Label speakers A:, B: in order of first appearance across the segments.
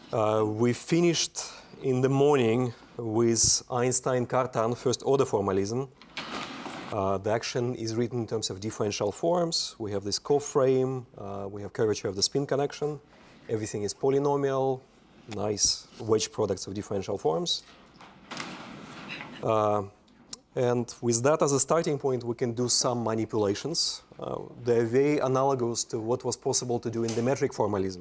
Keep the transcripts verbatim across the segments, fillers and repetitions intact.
A: Uh, we finished in the morning with Einstein-Cartan first-order formalism. Uh, the action is written in terms of differential forms. We have this coframe. Uh, we have curvature of the spin connection. Everything is polynomial, nice wedge products of differential forms. Uh, and with that as a starting point, we can do some manipulations. Uh, they're very analogous to what was possible to do in the metric formalism.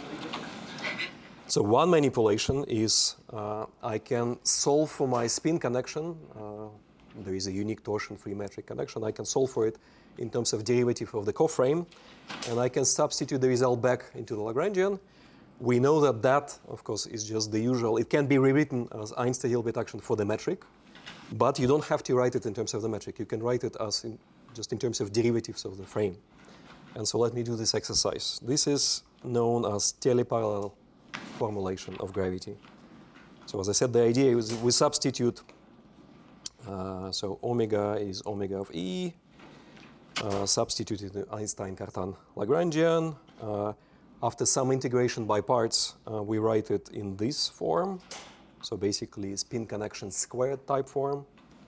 A: So one manipulation is uh, I can solve for my spin connection. Uh, there is a unique torsion-free metric connection. I can solve for it in terms of derivative of the coframe, and I can substitute the result back into the Lagrangian. We know that that, of course, is just the usual. It can be rewritten as Einstein-Hilbert action for the metric, but you don't have to write it in terms of the metric. You can write it as in, just in terms of derivatives of the frame. And so let me do this exercise. This is known as teleparallel formulation of gravity. So as I said, the idea is we substitute, uh, so omega is omega of E, uh, substituted the Einstein-Cartan Lagrangian. Uh, after some integration by parts, uh, we write it in this form. So basically spin connection squared type form.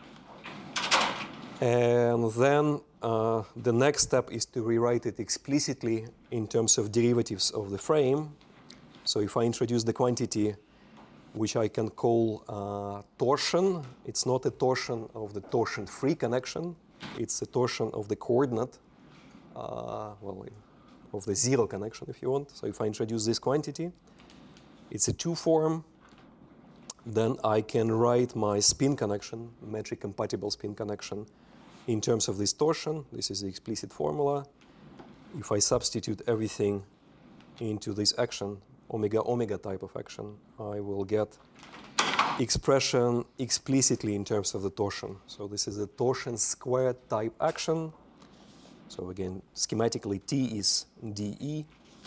A: And then uh, the next step is to rewrite it explicitly in terms of derivatives of the frame. So if I introduce the quantity which I can call uh, torsion, it's not a torsion of the torsion-free connection. It's a torsion of the coordinate, uh, well, of the zero connection, if you want. So if I introduce this quantity, it's a two-form. Then I can write my spin connection, metric-compatible spin connection, in terms of this torsion. This is the explicit formula. If I substitute everything into this action, omega-omega type of action, I will get expression explicitly in terms of the torsion. So this is a torsion squared type action. So again, schematically, T is dE.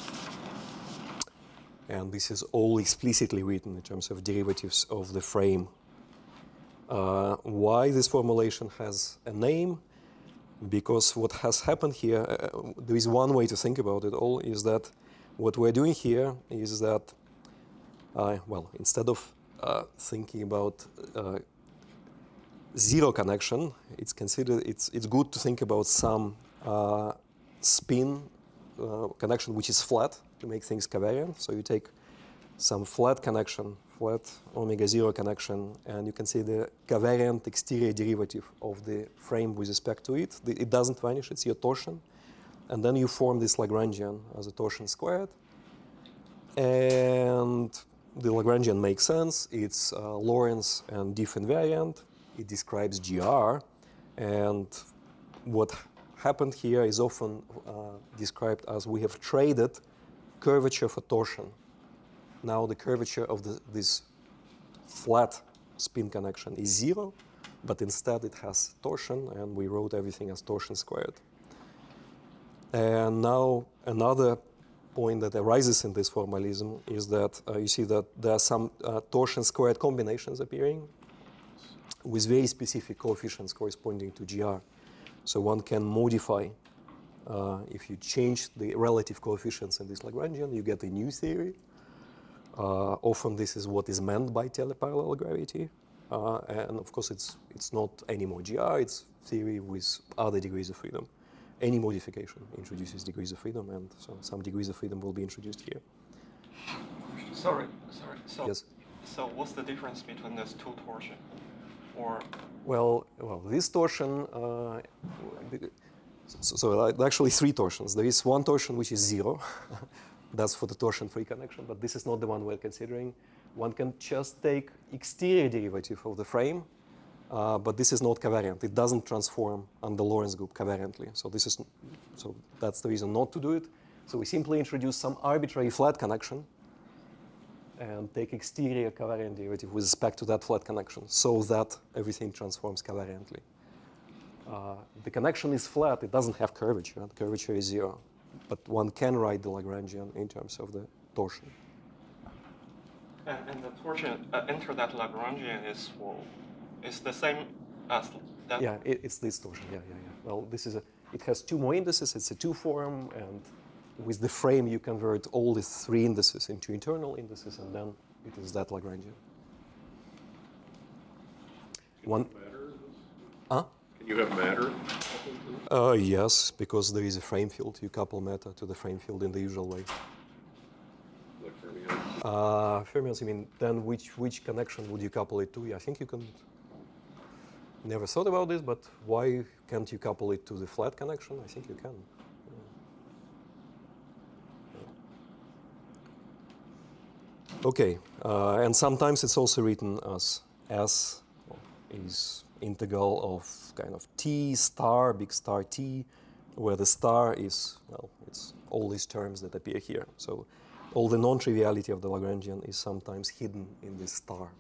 A: And this is all explicitly written in terms of derivatives of the frame. Uh, why this formulation has a name? Because what has happened here, uh, there is one way to think about it all, is that what we're doing here is that, uh, well, instead of uh, thinking about uh, zero connection, it's considered it's it's good to think about some uh, spin uh, connection which is flat to make things covariant. So you take some flat connection, flat omega zero connection, and you can see the covariant exterior derivative of the frame with respect to it. It doesn't vanish; it's your torsion. And then you form this Lagrangian as a torsion squared. And the Lagrangian makes sense. It's uh, Lorentz and Diff invariant. It describes G R. And what happened here is often uh, described as we have traded curvature for torsion. Now the curvature of the, this flat spin connection is zero, but instead it has torsion, and we wrote everything as torsion squared. And now another point that arises in this formalism is that uh, you see that there are some uh, torsion squared combinations appearing with very specific coefficients corresponding to G R. So one can modify, uh, if you change the relative coefficients in this Lagrangian, you get a new theory. Uh, often this is what is meant by teleparallel gravity. Uh, and of course it's, it's not anymore G R, it's theory with other degrees of freedom. Any modification introduces degrees of freedom, and so some degrees of freedom will be introduced here.
B: Sorry, sorry. So,
A: yes.
B: So what's the difference between these two torsion? Or
A: well, well, this torsion. Uh, so, so actually, three torsions. There is one torsion which is zero. That's for the torsion-free connection, but this is not the one we're considering. One can just take exterior derivative of the frame. Uh, but this is not covariant. It doesn't transform on the Lorentz group covariantly. So this is, so that's the reason not to do it. So we simply introduce some arbitrary flat connection and take exterior covariant derivative with respect to that flat connection, so that everything transforms covariantly. Uh, the connection is flat. It doesn't have curvature. The curvature is zero. But one can write the Lagrangian in terms of the torsion.
B: And, and the torsion uh, enter that Lagrangian is for. It's the same as that?
A: Yeah, it, it's this torsion. Yeah, yeah, yeah. Well, this is a, it has two more indices. It's a two form, and with the frame, you convert all the three indices into internal indices, and then it is that Lagrangian.
C: Can
A: One.
C: you have matter?
A: Huh?
C: Can you have matter?
A: Uh, yes, because there is a frame field. You couple matter to the frame field in the usual way.
C: Like fermions?
A: Uh, fermions, I mean, then which, which connection would you couple it to? Yeah, I think you can. Never thought about this, but why can't you couple it to the flat connection? I think you can. Okay, uh, and sometimes it's also written as S is integral of kind of T star, big star T, where the star is, well, it's all these terms that appear here. So all the non-triviality of the Lagrangian is sometimes hidden in this star.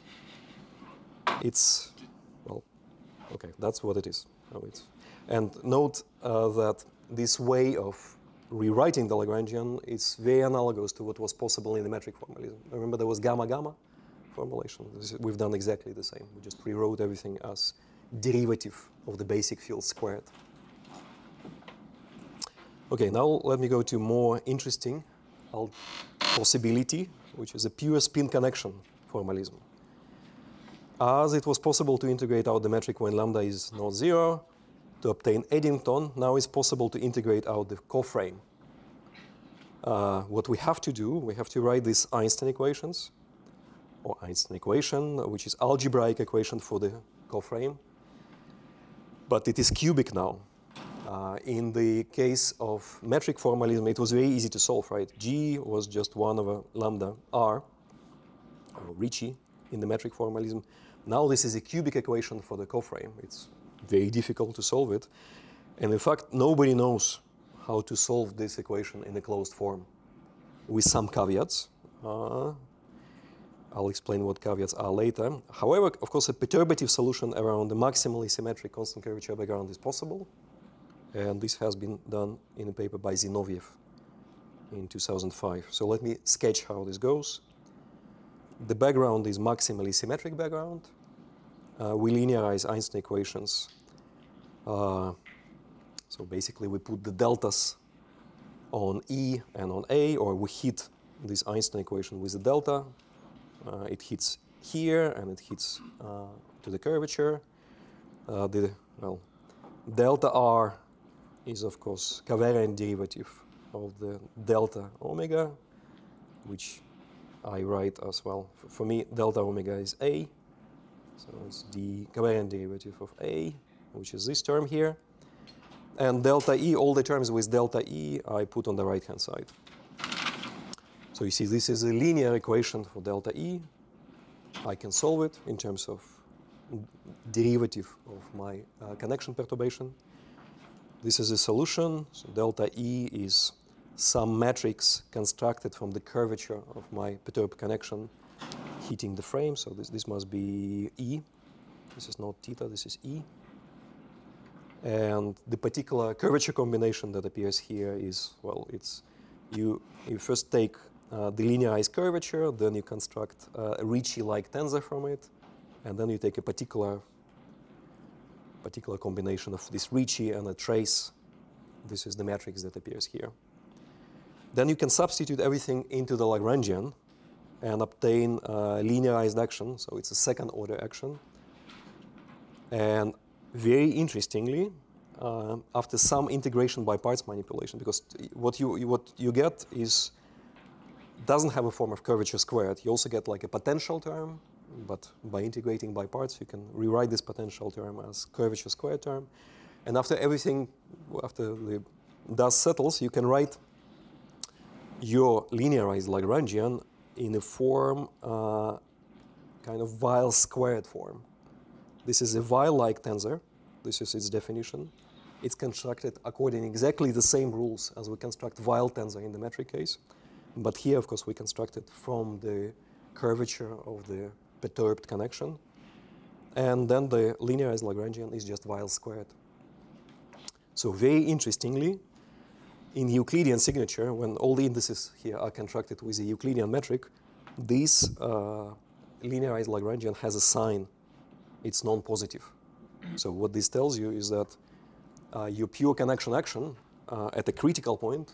A: It's, well, okay, that's what it is. How it's, and note uh, that this way of rewriting the Lagrangian is very analogous to what was possible in the metric formalism. Remember there was gamma-gamma formulation. This is, we've done exactly the same. We just rewrote everything as derivative of the basic field squared. Okay, now let me go to more interesting possibility, which is a pure spin connection formalism. As it was possible to integrate out the metric when lambda is not zero, to obtain Eddington, now it's possible to integrate out the coframe. Uh, what we have to do, we have to write these Einstein equations, or Einstein equation, which is algebraic equation for the coframe. But it is cubic now. Uh, in the case of metric formalism, it was very easy to solve, right? G was just one over lambda r, or Ricci in the metric formalism. Now this is a cubic equation for the coframe. It's very difficult to solve it. And in fact, nobody knows how to solve this equation in a closed form, with some caveats. Uh, I'll explain what caveats are later. However, of course, a perturbative solution around the maximally symmetric constant curvature background is possible. And this has been done in a paper by Zinoviev in two thousand five. So let me sketch how this goes. The background is maximally symmetric background. Uh, we linearize Einstein equations. Uh, so basically, we put the deltas on E and on A, or we hit this Einstein equation with the delta. Uh, it hits here, and it hits uh, to the curvature. Uh, the well, delta R is, of course, covariant derivative of the delta omega, which I write as well. For, for me, delta omega is A. So it's the covariant derivative of A, which is this term here. And delta E, all the terms with delta E, I put on the right-hand side. So you see, this is a linear equation for delta E. I can solve it in terms of derivative of my uh, connection perturbation. This is a solution. So delta E is some matrix constructed from the curvature of my perturbed connection hitting the frame. So this, this must be E. This is not theta, this is E. And the particular curvature combination that appears here is, well, it's you, you first take uh, the linearized curvature, then you construct uh, a Ricci-like tensor from it, and then you take a particular, particular combination of this Ricci and a trace. This is the matrix that appears here. Then you can substitute everything into the Lagrangian and obtain a linearized action, so it's a second order action. And very interestingly, uh, after some integration by parts manipulation, because what you, what you get is, doesn't have a form of curvature squared. You also get like a potential term, but by integrating by parts, you can rewrite this potential term as curvature squared term. And after everything, after the dust settles, you can write your linearized Lagrangian in a form, uh, kind of Weyl squared form. This is a Weyl-like tensor. This is its definition. It's constructed according exactly the same rules as we construct Weyl tensor in the metric case. But here, of course, we construct it from the curvature of the perturbed connection. And then the linearized Lagrangian is just Weyl squared. So very interestingly, in Euclidean signature, when all the indices here are constructed with a Euclidean metric, this uh, linearized Lagrangian has a sign. It's non-positive. So what this tells you is that uh, your pure connection action uh, at a critical point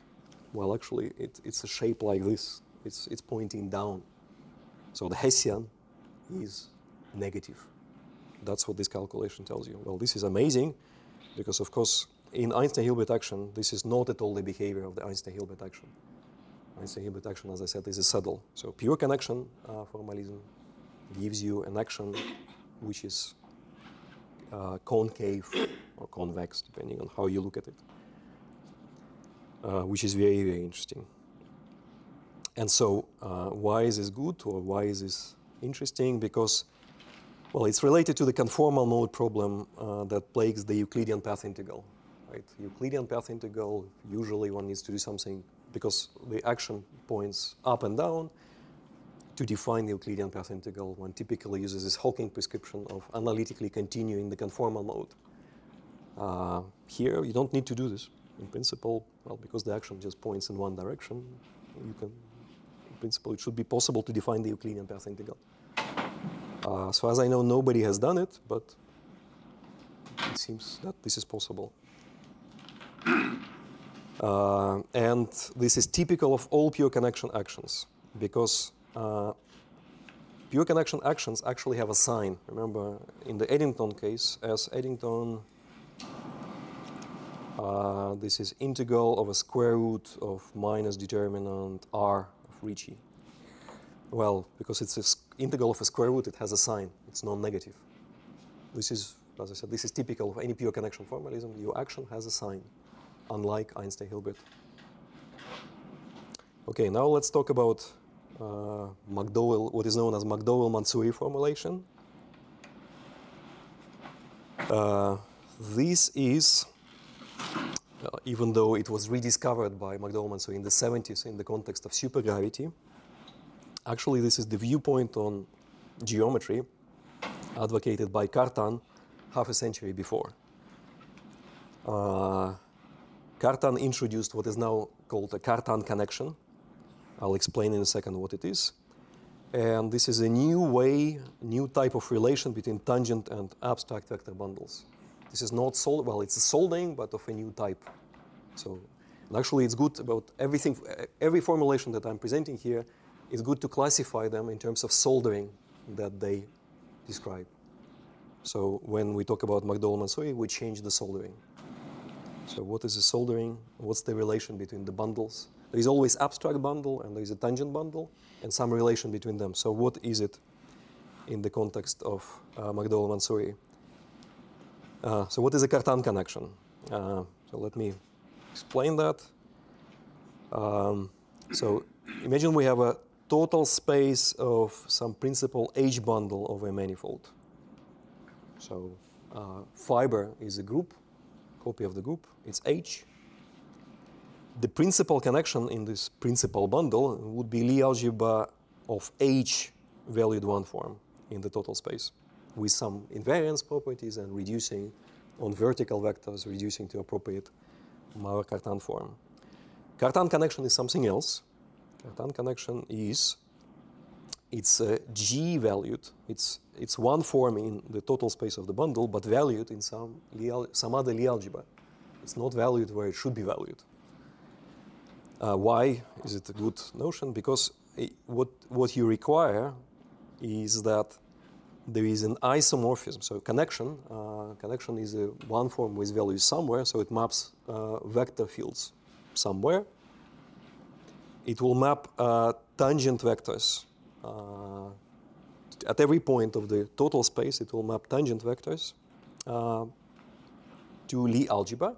A: Well, actually, it, it's a shape like this. It's, it's pointing down. So the Hessian is negative. That's what this calculation tells you. Well, this is amazing because, of course, in Einstein-Hilbert action, this is not at all the behavior of the Einstein-Hilbert action. Einstein-Hilbert action, as I said, is a saddle. So pure connection uh, formalism gives you an action which is uh, concave or convex, depending on how you look at it, uh, which is very, very interesting. And so uh, why is this good or why is this interesting? Because, well, it's related to the conformal mode problem uh, that plagues the Euclidean path integral. Right? Euclidean path integral, usually one needs to do something because the action points up and down. To define the Euclidean path integral, one typically uses this Hawking prescription of analytically continuing the conformal mode. Uh, here, you don't need to do this. In principle, well, because the action just points in one direction, you can, in principle, it should be possible to define the Euclidean path integral. Uh, as far as I know, nobody has done it, but it seems that this is possible. Uh, and this is typical of all pure connection actions, because uh, pure connection actions actually have a sign. Remember, in the Eddington case, as Eddington, uh, this is integral of a square root of minus determinant r of Ricci. Well, because it's an integral of a square root, it has a sign. It's non-negative. This is, as I said, this is typical of any pure connection formalism. Your action has a sign, unlike Einstein-Hilbert. Okay, now let's talk about uh, McDowell, what is known as McDowell-Mansouri formulation. Uh, this is, uh, even though it was rediscovered by McDowell-Mansouri in the seventies in the context of supergravity, actually this is the viewpoint on geometry advocated by Cartan half a century before. Uh, Cartan introduced what is now called a Cartan connection. I'll explain in a second what it is. And this is a new way, new type of relation between tangent and abstract vector bundles. This is not sold, well, it's a soldering, but of a new type. So, and actually it's good about everything, every formulation that I'm presenting here, it's good to classify them in terms of soldering that they describe. So when we talk about McDowell-Mansouri, we change the soldering. So what is the soldering? What's the relation between the bundles? There is always abstract bundle and there is a tangent bundle and some relation between them. So what is it in the context of uh, McDowell-Mansouri? Uh, so what is a Cartan connection? Uh, so let me explain that. Um, so imagine we have a total space of some principal H bundle of a manifold. So uh, fiber is a group, copy of the group, it's H. The principal connection in this principal bundle would be Lie algebra of H valued one form in the total space with some invariance properties and reducing on vertical vectors, reducing to appropriate Maurer-Cartan form. Cartan connection is something else. Cartan connection is, it's uh, G valued, it's, it's one form in the total space of the bundle, but valued in some, some other Lie algebra. It's not valued where it should be valued. Uh, why is it a good notion? Because it, what, what you require is that there is an isomorphism. So connection, uh, connection is a one form with values somewhere, so it maps uh, vector fields somewhere. It will map uh, tangent vectors. Uh, at every point of the total space, it will map tangent vectors uh, to Lie algebra.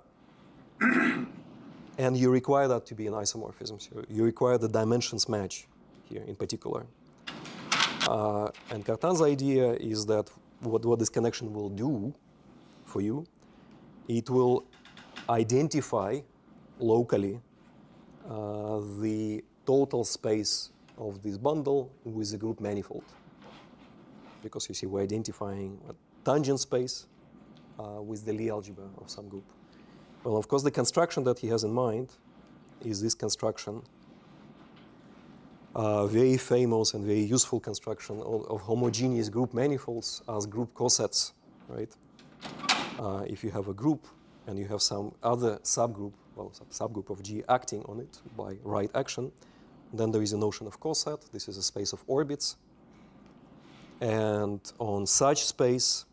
A: And you require that to be an isomorphism. So you require the dimensions match here in particular. Uh, and Cartan's idea is that what, what this connection will do for you, it will identify locally uh, the total space of this bundle with the group manifold. Because you see, we're identifying a tangent space uh, with the Lie algebra of some group. Well, of course, the construction that he has in mind is this construction, uh, very famous and very useful construction of, of homogeneous group manifolds as group cosets, right? Uh, if you have a group and you have some other subgroup, well, sub subgroup of G acting on it by right action, then there is a notion of coset. This is a space of orbits. And on such space,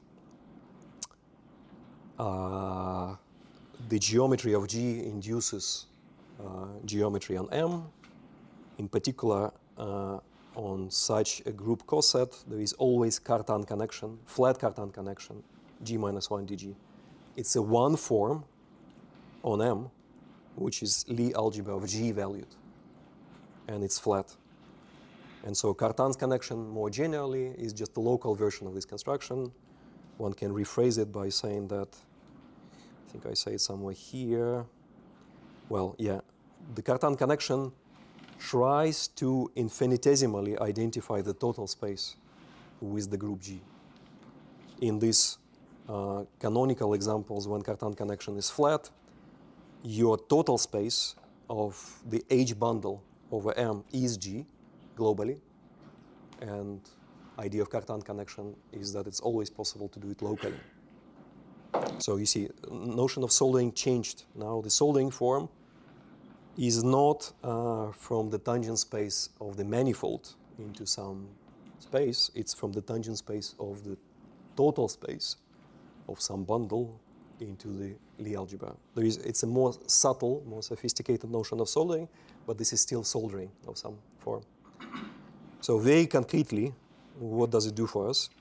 A: uh, the geometry of G induces uh, geometry on M. In particular, uh, on such a group coset, there is always Cartan connection, flat Cartan connection, G minus one dg. It's a one form on M, which is Lie algebra of G valued, and it's flat. And so Cartan's connection, more generally, is just a local version of this construction. One can rephrase it by saying that, I think I say it somewhere here. Well, yeah, the Cartan connection tries to infinitesimally identify the total space with the group G. In these uh, canonical examples, when Cartan connection is flat, your total space of the H bundle over M is G globally, and idea of Cartan connection is that it's always possible to do it locally. So you see, notion of soldering changed. Now the soldering form is not uh, from the tangent space of the manifold into some space, it's from the tangent space of the total space of some bundle into the Lie algebra. There is, it's a more subtle, more sophisticated notion of soldering, but this is still soldering of some form. So very concretely, what does it do for us?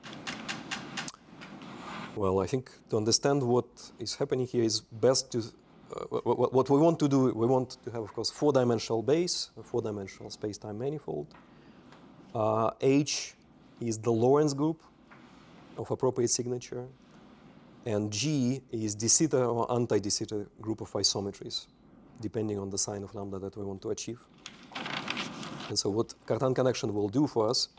A: Well, I think to understand what is happening here is best to, uh, what, what we want to do, we want to have, of course, four-dimensional base, a four-dimensional space-time manifold. Uh, H is the Lorentz group of appropriate signature, and G is de Sitter or anti-de Sitter group of isometries, depending on the sign of lambda that we want to achieve. And so what Cartan connection will do for us,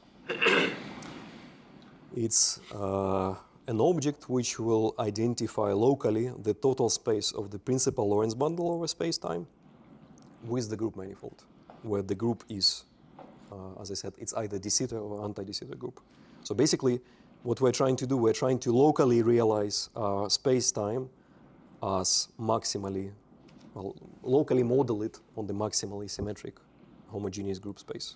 A: it's uh, an object which will identify locally the total space of the principal Lorentz bundle over space-time with the group manifold, where the group is, uh, as I said, it's either de Sitter or anti-de Sitter group. So basically, what we're trying to do, we're trying to locally realize our space-time as maximally, well, locally model it on the maximally symmetric homogeneous group space.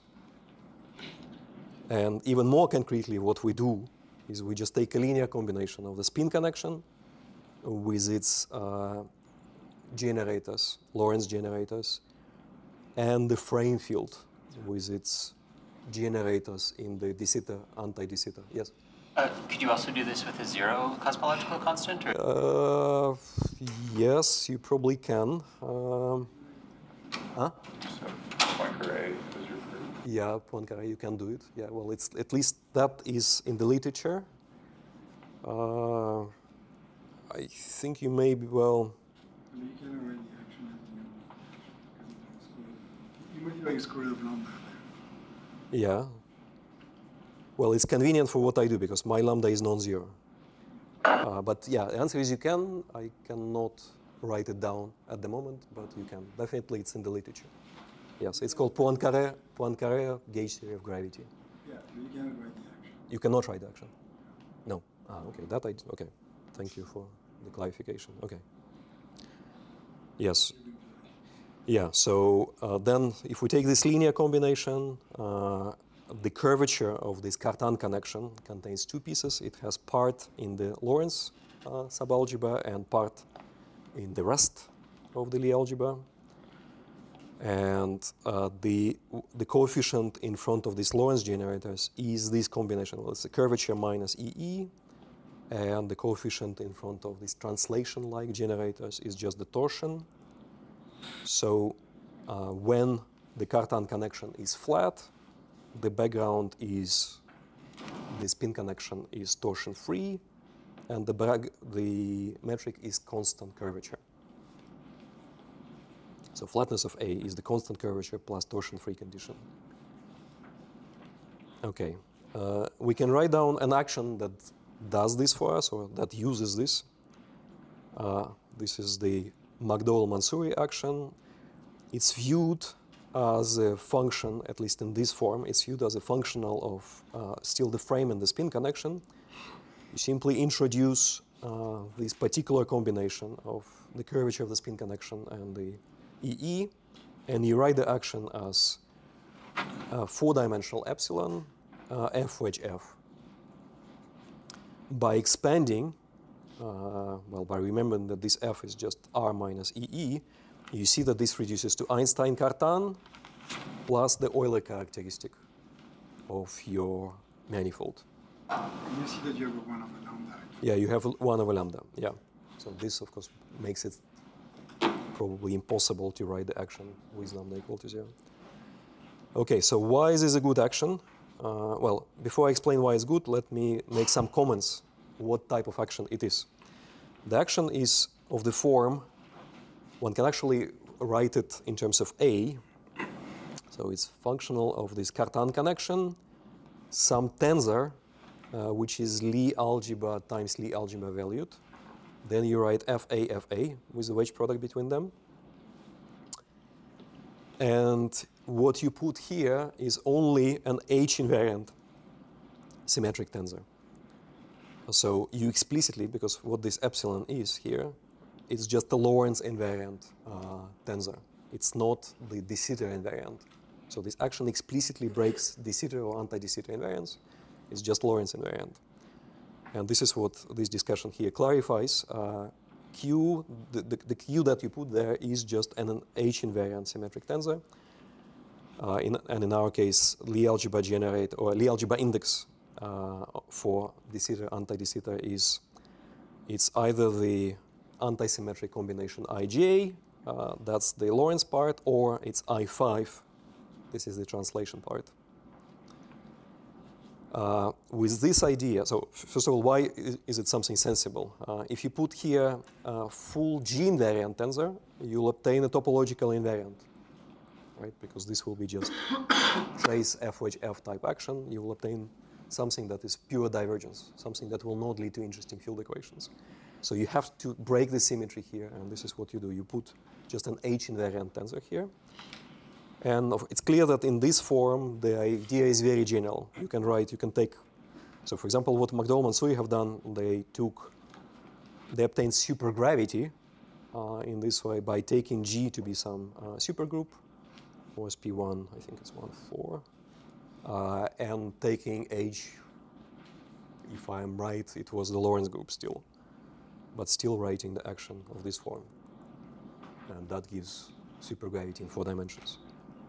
A: And even more concretely, what we do is we just take a linear combination of the spin connection with its uh, generators, Lorentz generators, and the frame field with its generators in the de Sitter, anti-de Sitter. Yes?
D: Uh, could you also do this with a zero cosmological constant? Or?
A: Uh, yes, you probably can. Um, huh?
C: So Poincaré is your proof.
A: Yeah, Poincaré, you can do it. Yeah, well, it's at least that is in the literature. Uh, I think you may be, well.
E: I mean, you can already action at the end. You might like square root of lambda there.
A: Yeah. Well, it's convenient for what I do because my lambda is non-zero. Uh, but yeah, the answer is you can. I cannot write it down at the moment, but you can. Definitely, it's in the literature. Yes, it's called Poincaré, Poincaré gauge theory of gravity.
E: Yeah, but you cannot write the action.
A: You cannot write the action. No. Ah, okay. That I okay. Thank you for the clarification. Okay. Yes. Yeah. So uh, then, if we take this linear combination, uh, the curvature of this Cartan connection contains two pieces. It has part in the Lorentz uh, subalgebra and part in the rest of the Lie algebra. And uh, the, the coefficient in front of these Lorentz generators is this combination. Well, it's the curvature minus E E, and the coefficient in front of these translation-like generators is just the torsion. So uh, when the Cartan connection is flat, the background is, the spin connection is torsion-free, and the, brag, the metric is constant curvature. So flatness of A is the constant curvature plus torsion-free condition. Okay, uh, we can write down an action that does this for us, or that uses this. Uh, this is the McDowell-Mansouri action. It's viewed as a function, at least in this form, it's viewed as a functional of uh, still the frame and the spin connection. You simply introduce uh, this particular combination of the curvature of the spin connection and the E E, and you write the action as uh, four-dimensional epsilon uh, F wedge F. By expanding, uh, well, by remembering that this F is just R minus E E, you see that this reduces to Einstein-Cartan plus the Euler characteristic of your manifold.
E: And you see that you have a one over lambda.
A: Yeah, you have one over lambda, yeah. So this, of course, makes it probably impossible to write the action with lambda equal to zero. Okay, so why is this a good action? Uh, well, before I explain why it's good, let me make some comments what type of action it is. The action is of the form, one can actually write it in terms of A. So it's functional of this Cartan connection, some tensor, uh, which is Lie algebra times Lie algebra valued. Then you write F A, F A with the wedge product between them. And what you put here is only an H invariant symmetric tensor. So you explicitly, because what this epsilon is here, it's just the Lorentz invariant uh, tensor. It's not the de Sitter invariant. So this action explicitly breaks de Sitter or anti-de Sitter invariance. It's just Lorentz invariant. And this is what this discussion here clarifies. Uh, Q, the, the, the Q that you put there is just an, an H invariant symmetric tensor. Uh, in, and in our case, Lie algebra generate or Lie algebra index uh, for de Sitter, anti-de Sitter is it's either the anti-symmetric combination I J, uh, that's the Lorentz part, or it's I five. This is the translation part. Uh, with this idea, so first of all, why is, is it something sensible? Uh, if you put here a full G invariant tensor, you'll obtain a topological invariant, right? Because this will be just trace F wedge F type action. You will obtain something that is pure divergence, something that will not lead to interesting field equations. So you have to break the symmetry here, and this is what you do. You put just an H invariant tensor here. And it's clear that in this form, the idea is very general. You can write, you can take, so for example, what McDowell-Mansuri have done, they took, they obtained supergravity uh, in this way by taking G to be some uh, supergroup, O S P one, I think it's one, four, uh, and taking H, if I'm right, it was the Lorentz group still, but still writing the action of this form. And that gives supergravity in four dimensions.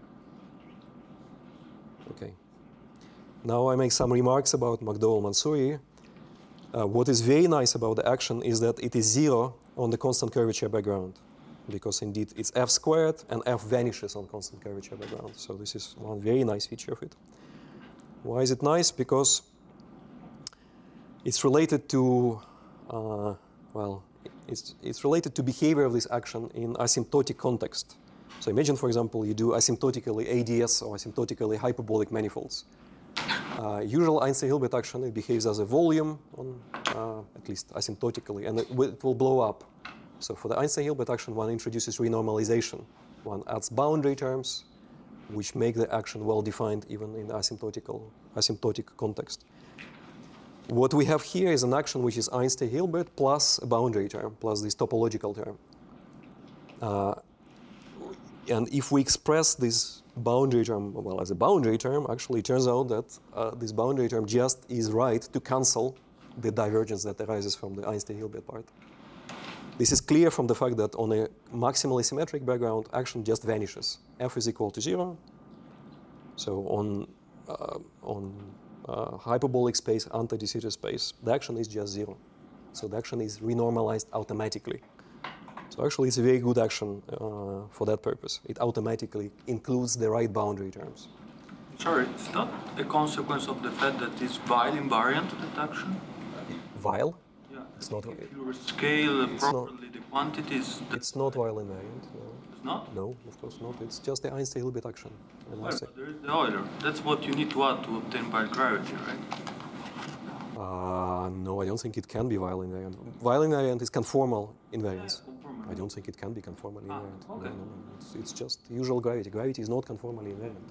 A: Okay. Now I make some remarks about McDowell-Mansuri. Uh, what is very nice about the action is that it is zero on the constant curvature background, because indeed it's F squared and F vanishes on constant curvature background. So this is one very nice feature of it. Why is it nice? Because it's related to, uh, well, it's, it's related to behavior of this action in asymptotic context. So imagine, for example, you do asymptotically A D S or asymptotically hyperbolic manifolds. Uh, usual Einstein-Hilbert action, it behaves as a volume, on, uh, at least asymptotically, and it, it will blow up. So for the Einstein-Hilbert action, one introduces renormalization. One adds boundary terms, which make the action well-defined even in the asymptotical, asymptotic context. What we have here is an action which is Einstein-Hilbert plus a boundary term, plus this topological term. Uh, And if we express this boundary term, well, as a boundary term, actually it turns out that uh, this boundary term just is right to cancel the divergence that arises from the Einstein-Hilbert part. This is clear from the fact that on a maximally symmetric background, action just vanishes. F is equal to zero. So on, uh, on uh, hyperbolic space, anti-de Sitter space, the action is just zero. So the action is renormalized automatically. So actually, it's a very good action uh, for that purpose. It automatically includes the right boundary terms.
F: Sorry, it's not a consequence of the fact that it's Weil invariant, that action?
A: Weil?
F: Yeah.
A: It's not.
F: If you scale
A: It's
F: properly
A: not,
F: the quantities...
A: It's not Weil invariant. No.
F: It's not?
A: No, of course not. It's just the Einstein-Hilbert action.
F: Well, but there is the Euler. That's what you need to add to obtain Weil gravity, right?
A: Uh, no, I don't think it can be Weil invariant. Weil invariant is conformal invariance.
F: Yeah, conformal.
A: I don't think it can be conformally
F: Ah,
A: invariant.
F: okay.
A: No, no, no. It's, it's just usual gravity. Gravity is not conformally invariant.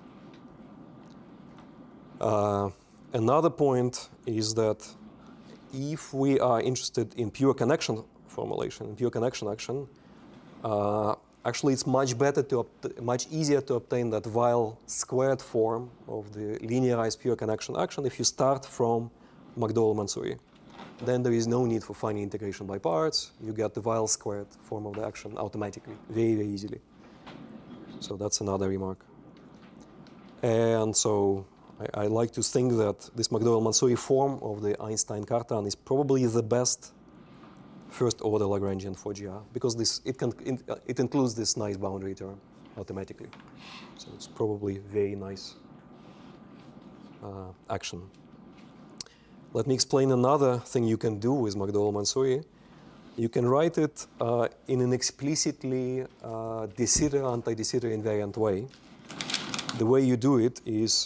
A: Uh, another point is that if we are interested in pure connection formulation, pure connection action, uh, actually it's much better to, much easier to obtain that Weyl squared form of the linearized pure connection action if you start from McDowell-Mansouri. Then there is no need for finding integration by parts. You get the Weyl squared form of the action automatically, very, very easily. So that's another remark. And so I, I like to think that this McDowell-Mansouri form of the Einstein-Cartan is probably the best first-order Lagrangian for G R because this it can in, uh, it includes this nice boundary term automatically. So it's probably very nice uh, action. Let me explain another thing you can do with McDowell-Mansouri. You can write it uh, in an explicitly uh, de Sitter, anti-de Sitter invariant way. The way you do it is,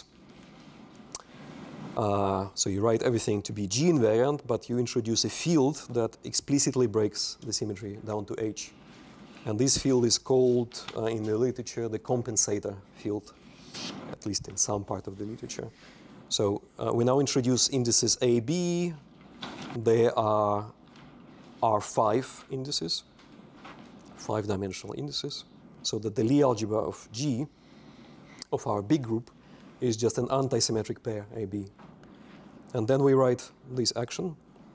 A: uh, so you write everything to be G invariant, but you introduce a field that explicitly breaks the symmetry down to H. And this field is called, uh, in the literature, the compensator field, at least in some part of the literature. So uh, we now introduce indices A, B. They are R five indices, five-dimensional indices, so that the Lie algebra of G, of our big group, is just an anti-symmetric pair, A, B. And then we write this action,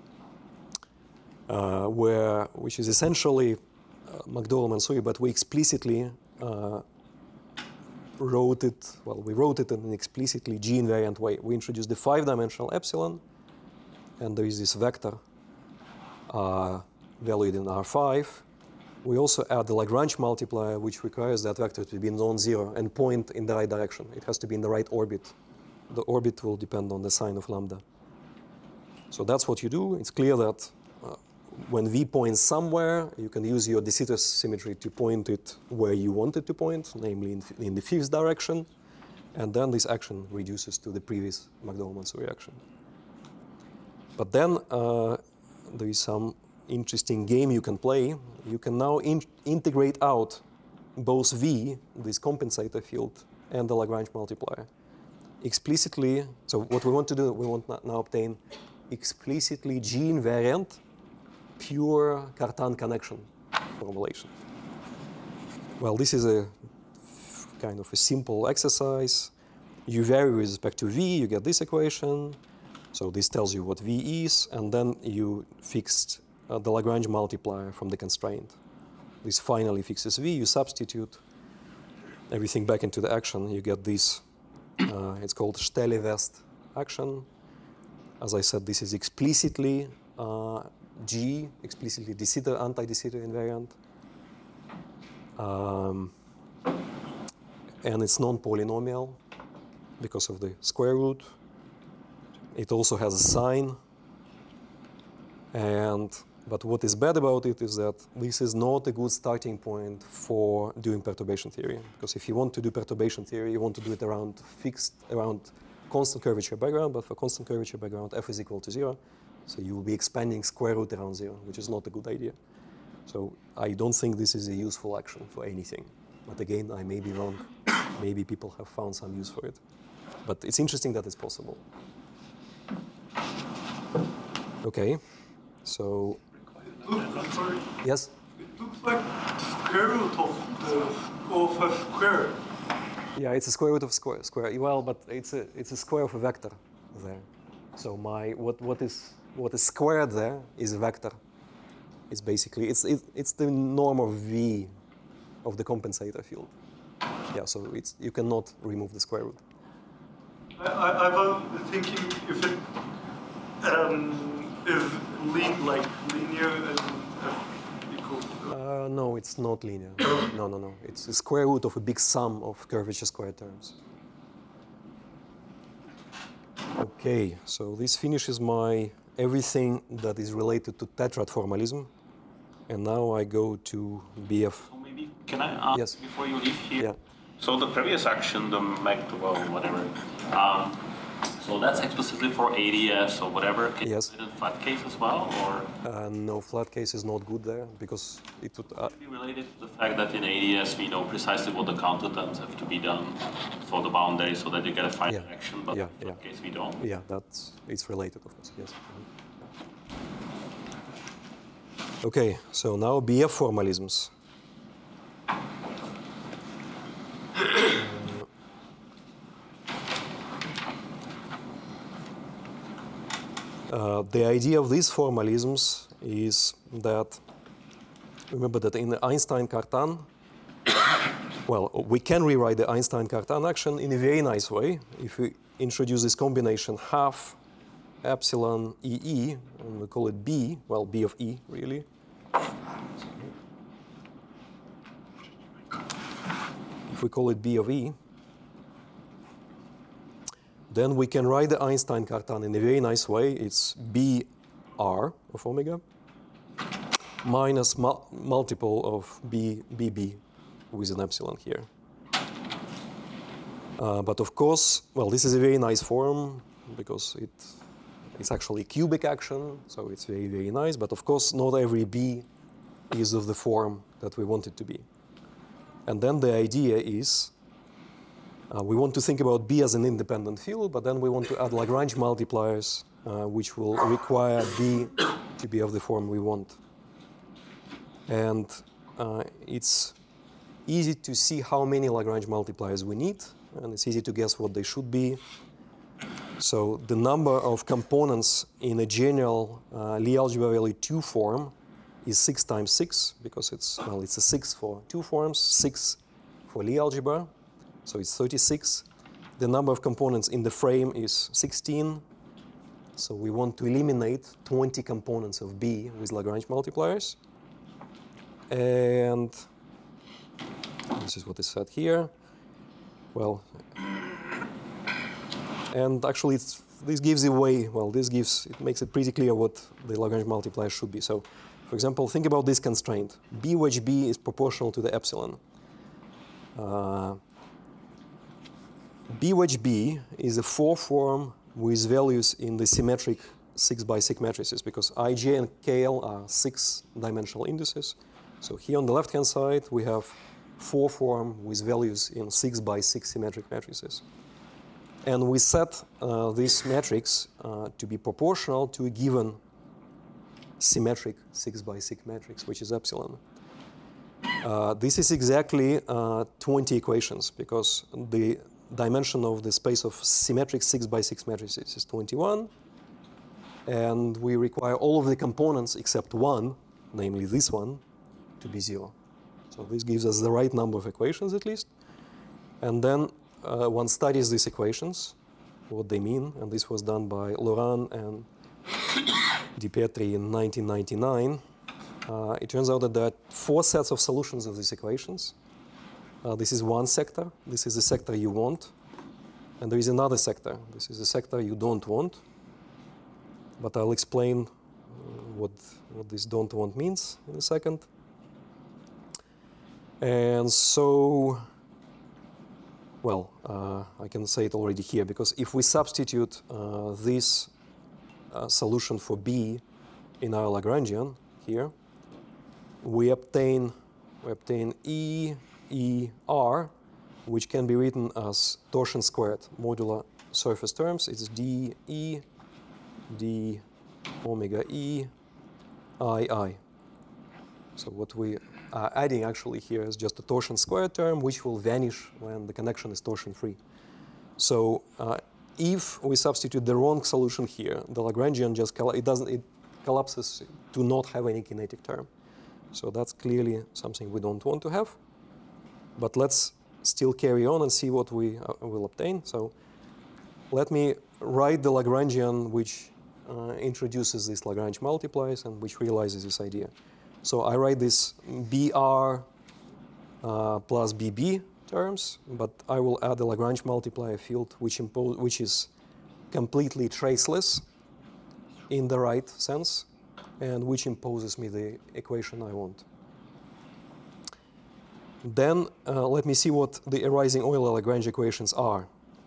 A: uh, where, which is essentially uh, McDowell-Mansouri, but we explicitly uh, wrote it, well, we wrote it in an explicitly G-invariant way. We introduced the five-dimensional epsilon, and there is this vector uh, valued in R five. We also add the Lagrange multiplier, which requires that vector to be non-zero and point in the right direction. It has to be in the right orbit. The orbit will depend on the sign of lambda. So that's what you do. It's clear that uh, when V points somewhere, you can use your de Sitter symmetry to point it where you want it to point, namely in, in the fifth direction. And then this action reduces to the previous McDowell-Mansouri action. But then uh, there is some interesting game you can play. You can now in integrate out both V, this compensator field, and the Lagrange multiplier. Explicitly, so what we want to do, we want to now obtain explicitly G-invariant pure Cartan connection formulation. Well, this is a kind of a simple exercise. You vary with respect to V, you get this equation. So this tells you what V is, and then you fixed uh, the Lagrange multiplier from the constraint. This finally fixes V, you substitute everything back into the action, you get this, uh, it's called Stelle-West action. As I said, this is explicitly uh, G, explicitly de Sitter, anti-de Sitter invariant. Um, and it's non-polynomial because of the square root. It also has a sign. And, but what is bad about it is that this is not a good starting point for doing perturbation theory. Because if you want to do perturbation theory, you want to do it around fixed, around constant curvature background, but for constant curvature background, f is equal to zero. So you will be expanding square root around zero, which is not a good idea. So I don't think this is a useful action for anything. But again, I may be wrong. Maybe people have found some use for it. But it's interesting that it's possible. Okay, so
F: Look, sorry.
A: yes?
F: It looks like square root of, the, of a square.
A: Yeah, it's a square root of square. Square. Well, but it's a it's a square of a vector there. So my what what is what is squared there is a vector. It's basically it's it, it's the norm of V of the compensator field. Yeah, so it's you cannot remove the square root.
F: I, I, I was thinking if it um, is lean, like linear and f equals to
A: Uh, no, it's not linear. No, no, no. It's a square root of a big sum of curvature square terms. Okay, so this finishes my everything that is related to tetrad formalism. And now I go to B F.
G: So maybe, can I ask
A: Yes.
G: before you leave here?
A: Yeah.
G: So the previous action, the McDowell, whatever, um, so that's explicitly for A D S or whatever. Can
A: Yes.
G: you do it in flat case as well, or
A: Uh, no, flat case is not good there because it would. Uh,
G: be related to the fact that in A D S we know precisely what the counter terms have to be done for the boundary so that you get a final
A: Yeah.
G: action, but
A: Yeah,
G: in flat
A: yeah.
G: case we don't.
A: yeah, that's it's related, of course. Yes. Mhm. Okay, so now B F formalisms. Uh, the idea of these formalisms is that, remember that in the Einstein-Cartan, well, we can rewrite the Einstein-Cartan action in a very nice way if we introduce this combination half epsilon E E, and we call it B, well, B of E, really. If we call it B of E, then we can write the Einstein-Cartan in a very nice way. It's B R of omega minus mul multiple of B B B with an epsilon here. Uh, but of course, well, this is a very nice form because it, it's actually cubic action, so it's very, very nice. But of course, not every B is of the form that we want it to be. And then the idea is uh, we want to think about B as an independent field, but then we want to add Lagrange multipliers, uh, which will require B to be of the form we want. And uh, it's easy to see how many Lagrange multipliers we need, and it's easy to guess what they should be. So the number of components in a general uh, Lie algebra value two form is six times six, because it's, well, it's a six for two forms, six for Lie algebra, so it's thirty-six. The number of components in the frame is sixteen, so we want to eliminate twenty components of B with Lagrange multipliers. And this is what is said here. Well, and actually it's, this gives away, well, this gives, it makes it pretty clear what the Lagrange multiplier should be. So, for example, think about this constraint. B wedge B is proportional to the epsilon. Uh, B wedge B is a four form with values in the symmetric six by six matrices, because I J and K L are six-dimensional indices. So here on the left-hand side, we have four form with values in six by six symmetric matrices. And we set uh, this matrix uh, to be proportional to a given symmetric six by six matrix, which is epsilon. Uh, this is exactly uh, twenty equations, because the dimension of the space of symmetric six by six matrices is twenty-one. And we require all of the components except one, namely this one, to be zero. So this gives us the right number of equations, at least. And then uh, one studies these equations, what they mean. And this was done by Laurent and Di Pietri in nineteen ninety-nine. Uh, it turns out that there are four sets of solutions of these equations. Uh, this is one sector. This is the sector you want. And there is another sector. This is the sector you don't want. But I'll explain uh, what, what this don't want means in a second. And so, well, uh, I can say it already here, because if we substitute uh, this uh, solution for B in our Lagrangian here, we obtain, we obtain E, E, R, which can be written as torsion squared modular surface terms. It's D, E, D, omega E, I, I. So what we are adding actually here is just a torsion squared term, which will vanish when the connection is torsion free. So uh, if we substitute the wrong solution here, the Lagrangian just it doesn't it collapses to not have any kinetic term. So that's clearly something we don't want to have. But let's still carry on and see what we uh, will obtain. So let me write the Lagrangian which uh, introduces these Lagrange multipliers and which realizes this idea. So I write this B R uh, plus B B terms, but I will add a Lagrange multiplier field which, impose, which is completely traceless in the right sense, and which imposes me the equation I want. Then uh, let me see what the arising Euler-Lagrange equations are.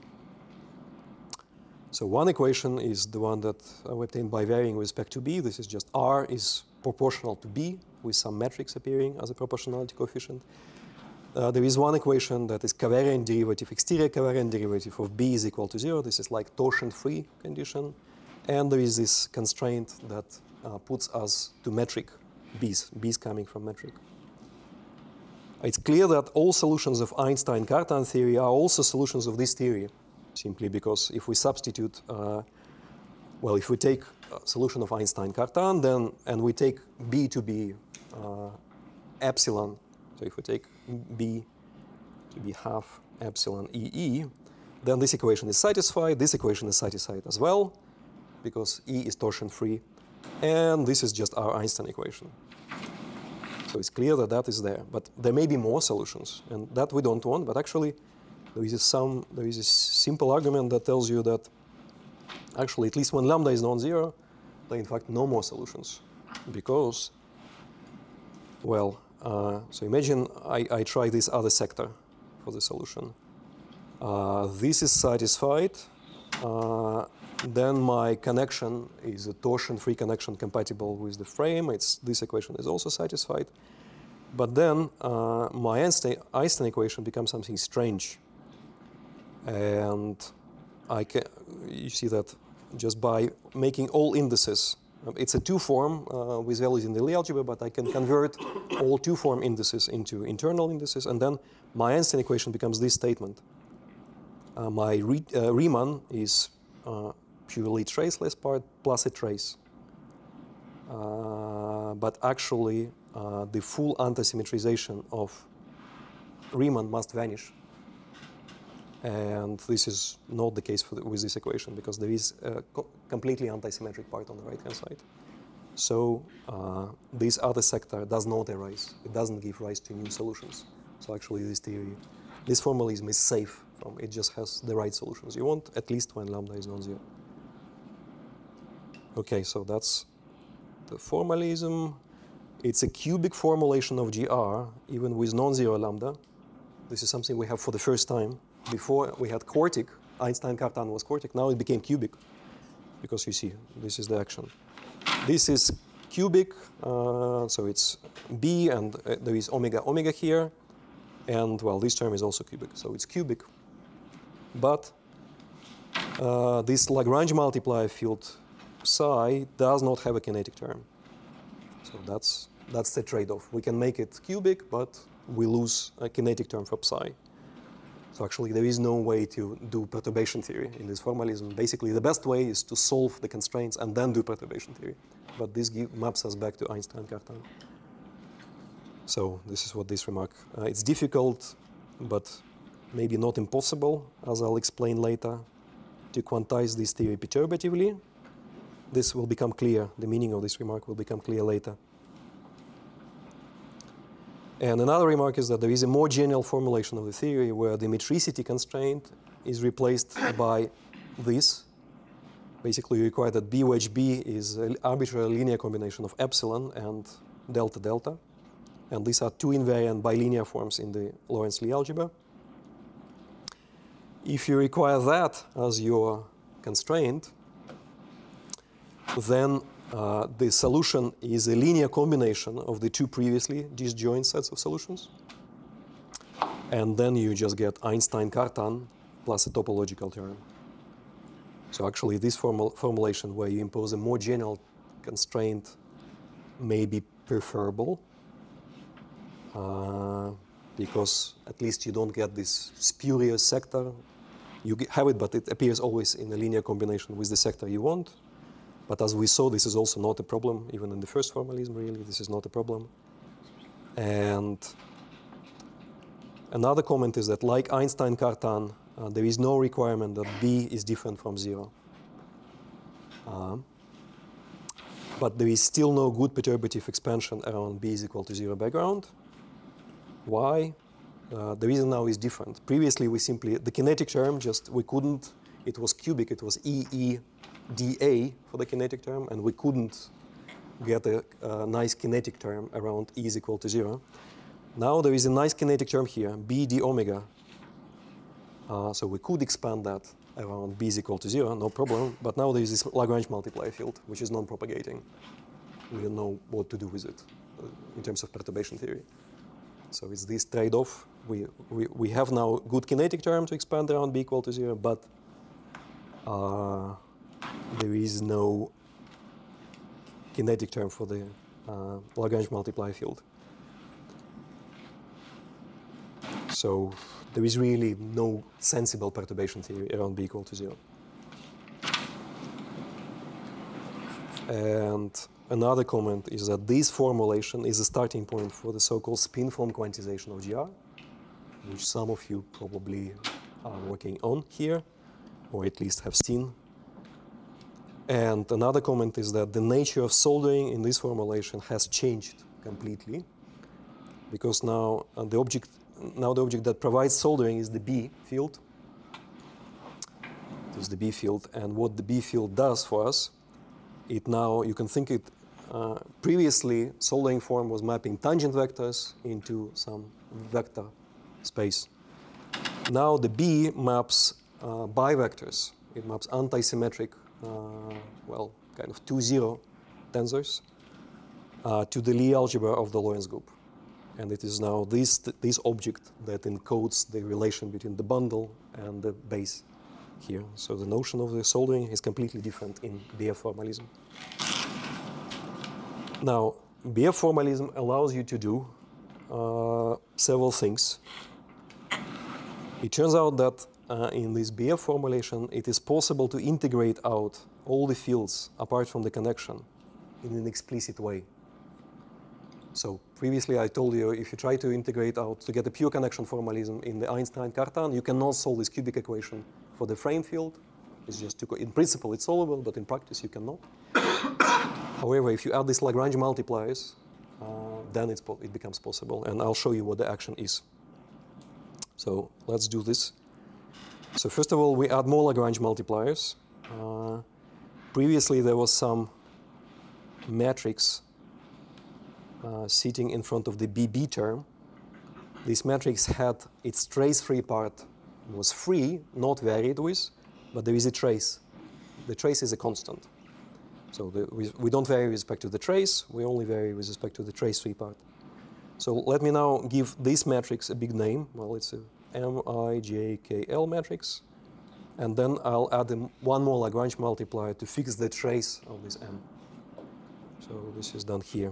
A: So one equation is the one that I obtained by varying with respect to B. This is just R is proportional to B with some matrix appearing as a proportionality coefficient. Uh, there is one equation that is covariant derivative, exterior covariant derivative of B is equal to zero. This is like torsion-free condition. And there is this constraint that uh, puts us to metric B's, B's coming from metric. It's clear that all solutions of Einstein-Cartan theory are also solutions of this theory, simply because if we substitute, uh, well, if we take a solution of Einstein-Cartan, then, and we take B to be uh, epsilon, so if we take B to be half epsilon E E, then this equation is satisfied, this equation is satisfied as well, because E is torsion-free, and this is just our Einstein equation. So it's clear that that is there, but there may be more solutions, and that we don't want. But actually, there is some there is a simple argument that tells you that actually, at least when lambda is non-zero, there are in fact no more solutions, because, well, uh, so imagine I, I try this other sector for the solution. Uh, this is satisfied. Uh, then my connection is a torsion-free connection compatible with the frame. It's, this equation is also satisfied. But then uh, my Einstein, Einstein equation becomes something strange. And I can, you see that just by making all indices, it's a two-form uh, with values in the Lie algebra, but I can convert all two-form indices into internal indices, and then my Einstein equation becomes this statement. Uh, my re uh, Riemann is uh, purely traceless part plus a trace. Uh, but actually, uh, the full anti-symmetrization of Riemann must vanish. And this is not the case for the, with this equation, because there is a co completely anti-symmetric part on the right-hand side. So uh, this other sector does not arise. It doesn't give rise to new solutions. So actually, this theory, this formalism is safe. From, it just has the right solutions you want, at least when lambda is non-zero. Okay, so that's the formalism. It's a cubic formulation of G R, even with non-zero lambda. This is something we have for the first time. Before we had quartic, Einstein-Cartan was quartic, now it became cubic, because you see, this is the action. This is cubic, uh, so it's B, and uh, there is omega omega here, and well, this term is also cubic, so it's cubic. But uh, this Lagrange multiplier field psi does not have a kinetic term. So that's, that's the trade-off. We can make it cubic, but we lose a kinetic term for psi. So actually, there is no way to do perturbation theory in this formalism. Basically, the best way is to solve the constraints and then do perturbation theory. But this give, maps us back to Einstein-Cartan. So this is what this remark. Uh, it's difficult, but maybe not impossible, as I'll explain later, to quantize this theory perturbatively. This will become clear. The meaning of this remark will become clear later. And another remark is that there is a more general formulation of the theory where the metricity constraint is replaced by this. Basically, you require that B wedge B is an arbitrary linear combination of epsilon and delta delta. And these are two invariant bilinear forms in the Lorentz-Lie algebra. If you require that as your constraint, then Uh, the solution is a linear combination of the two previously disjoint sets of solutions. And then you just get Einstein-Cartan plus a topological term. So actually, this formal formulation where you impose a more general constraint may be preferable, uh, because at least you don't get this spurious sector. You have it, but it appears always in a linear combination with the sector you want. But as we saw, this is also not a problem, even in the first formalism, really, this is not a problem. And another comment is that, like Einstein-Cartan, uh, there is no requirement that B is different from zero. Uh, but there is still no good perturbative expansion around B is equal to zero background. Why? Uh, the reason now is different. Previously, we simply, the kinetic term, just, we couldn't, it was cubic, it was E E dA for the kinetic term, and we couldn't get a, a nice kinetic term around E is equal to zero. Now there is a nice kinetic term here, B d omega. Uh, so we could expand that around B is equal to zero, no problem. But now there is this Lagrange multiplier field, which is non-propagating. We don't know what to do with it uh, in terms of perturbation theory. So it's this trade-off. We, we, we have now good kinetic term to expand around B equal to zero, but uh, there is no kinetic term for the uh, Lagrange multiplier field. So there is really no sensible perturbation theory around B equal to zero. And another comment is that this formulation is a starting point for the so-called spin form quantization of G R, which some of you probably are working on here, or at least have seen. And another comment is that the nature of soldering in this formulation has changed completely, because now uh, the object now the object that provides soldering is the B field. It is the B field, and what the B field does for us, it now you can think it. Uh, previously, soldering form was mapping tangent vectors into some vector space. Now the B maps uh, bivectors. It maps anti-symmetric, uh, well, kind of two zero tensors uh, to the Lie algebra of the Lorentz group. And it is now this, this object that encodes the relation between the bundle and the base here. So the notion of the soldering is completely different in B F formalism. Now, B F formalism allows you to do uh, several things. It turns out that uh, in this B F formulation, it is possible to integrate out all the fields apart from the connection in an explicit way. So previously I told you if you try to integrate out to get a pure connection formalism in the Einstein-Cartan, you cannot solve this cubic equation for the frame field. It's just too, in principle it's solvable, but in practice you cannot. However, if you add these Lagrange multipliers, uh, then it's it becomes possible, and I'll show you what the action is. So let's do this. So first of all, we add more Lagrange multipliers. Uh, previously, there was some matrix uh, sitting in front of the B B term. This matrix had its trace-free part was free, not varied with, but there is a trace. The trace is a constant. So the, we, we don't vary with respect to the trace, we only vary with respect to the trace-free part. So let me now give this matrix a big name. Well, it's a M I J K L matrix. And then I'll add a, one more Lagrange multiplier to fix the trace of this M. So this is done here.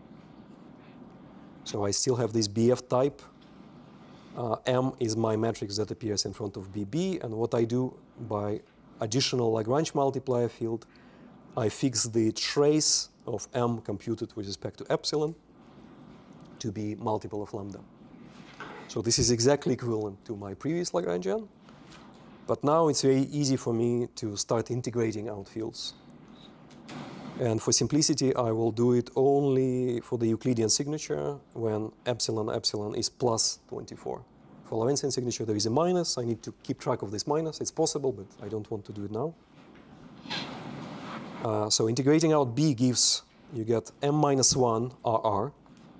A: So I still have this B F type. Uh, M is my matrix that appears in front of B B. And what I do by additional Lagrange multiplier field, I fix the trace of M computed with respect to epsilon to be multiple of lambda. So this is exactly equivalent to my previous Lagrangian. But now it's very easy for me to start integrating out fields. And for simplicity, I will do it only for the Euclidean signature when epsilon epsilon is plus twenty-four. For Lorentzian signature, there is a minus. I need to keep track of this minus. It's possible, but I don't want to do it now. Uh, so integrating out B gives, you get M minus one R R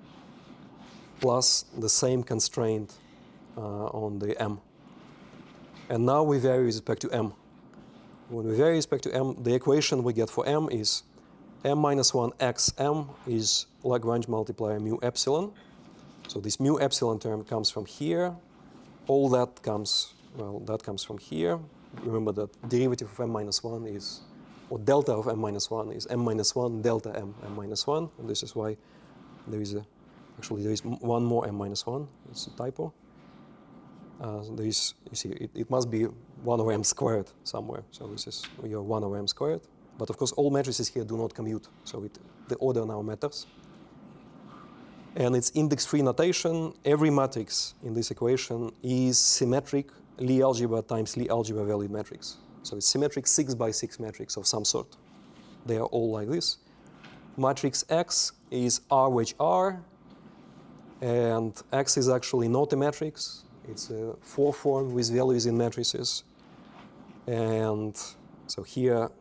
A: plus the same constraint uh, on the M. And now we vary with respect to M. When we vary with respect to M, the equation we get for M is M minus one X M is Lagrange multiplier mu epsilon. So this mu epsilon term comes from here. All that comes, well, that comes from here. Remember that derivative of M minus one is, or delta of M minus one is M minus one delta M, M minus one. And this is why there is a, actually there is one more M minus one. It's a typo. Uh, there is, you see, it, it must be one over M squared somewhere. So this is your one over M squared. But of course, all matrices here do not commute. So it, the order now matters. And it's index-free notation. Every matrix in this equation is symmetric Lie algebra times Lie algebra valued matrix. So it's symmetric six by six matrix of some sort. They are all like this. Matrix X is R wedge R. And X is actually not a matrix. It's a four form with values in matrices. And so here,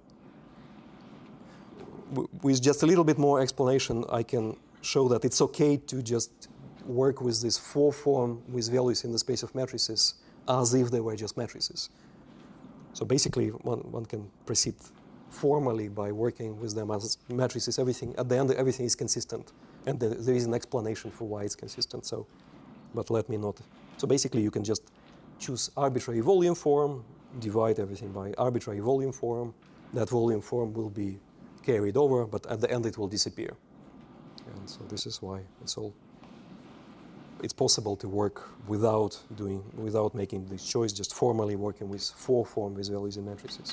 A: with just a little bit more explanation, I can show that it's okay to just work with this four form with values in the space of matrices as if they were just matrices. So basically, one, one can proceed formally by working with them as matrices. Everything at the end, everything is consistent, and there, there is an explanation for why it's consistent. So, but let me not. So basically, you can just choose arbitrary volume form, divide everything by arbitrary volume form. That volume form will be carried over, but at the end, it will disappear. And so this is why it's all it's possible to work without doing without making this choice, just formally working with four form with values in matrices.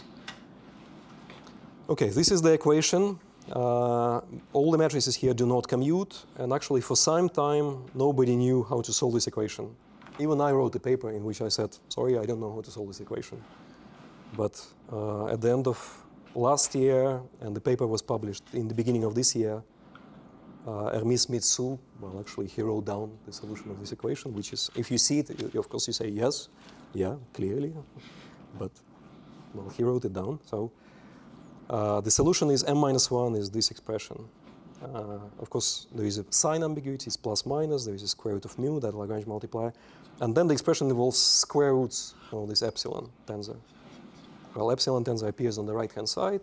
A: Okay, this is the equation. Uh, all the matrices here do not commute, and actually for some time nobody knew how to solve this equation. Even I wrote a paper in which I said, sorry, I don't know how to solve this equation. But uh, at the end of last year, and the paper was published in the beginning of this year, uh, Hermes Mitsu, well, actually he wrote down the solution of this equation, which is, if you see it, you, of course you say yes, yeah, clearly, but well, he wrote it down. So uh, the solution is m minus one is this expression. Uh, of course, there is a sign ambiguity, it's plus minus, there is a square root of mu, that Lagrange multiplier, and then the expression involves square roots of this epsilon tensor. Well, epsilon tensor appears on the right-hand side,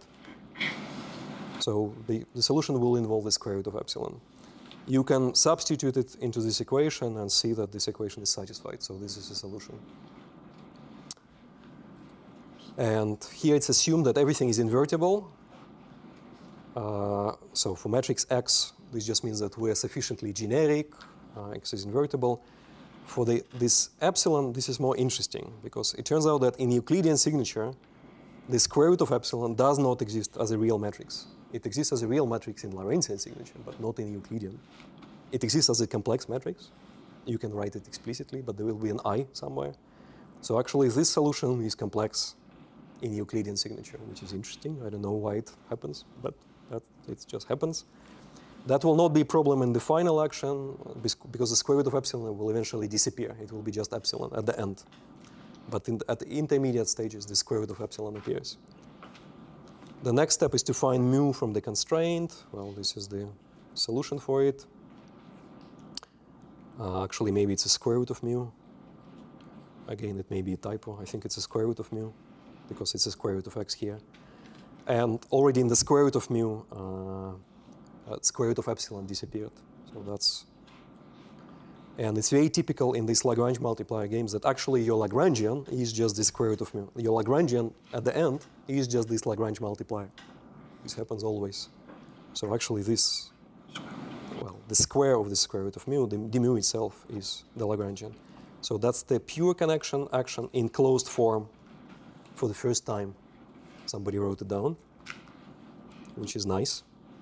A: so the, the solution will involve the square root of epsilon. You can substitute it into this equation and see that this equation is satisfied, so this is the solution. And here it's assumed that everything is invertible. Uh, so for matrix X, this just means that we are sufficiently generic, uh, X is invertible. For the, this epsilon, this is more interesting, because it turns out that in Euclidean signature, the square root of epsilon does not exist as a real matrix. It exists as a real matrix in Lorentzian signature, but not in Euclidean. It exists as a complex matrix. You can write it explicitly, but there will be an I somewhere. So actually, this solution is complex in Euclidean signature, which is interesting. I don't know why it happens, but that it just happens. That will not be a problem in the final action, because the square root of epsilon will eventually disappear. It will be just epsilon at the end. But in the, at the intermediate stages, the square root of epsilon appears. The next step is to find mu from the constraint. Well, this is the solution for it. Uh, actually, maybe it's a square root of mu. Again, it may be a typo. I think it's a square root of mu, because it's a square root of x here. And already in the square root of mu, uh, uh, square root of epsilon disappeared. So that's, and it's very typical in these Lagrange multiplier games that actually your Lagrangian is just the square root of mu. Your Lagrangian at the end is just this Lagrange multiplier. This happens always. So actually this, well, the square of the square root of mu, the, the mu itself is the Lagrangian. So that's the pure connection action in closed form for the first time. Somebody wrote it down, which is nice.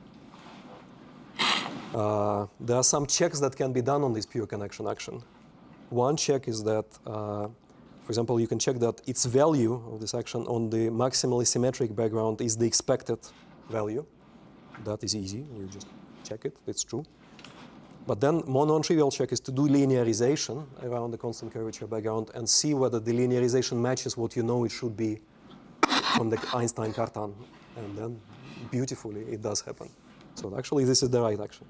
A: Uh, there are some checks that can be done on this pure connection action. One check is that, uh, for example, you can check that its value of this action on the maximally symmetric background is the expected value. That is easy. You just check it. It's true. But then more non-trivial check is to do linearization around the constant curvature background and see whether the linearization matches what you know it should be from the Einstein-Cartan. And then beautifully it does happen. So actually this is the right action.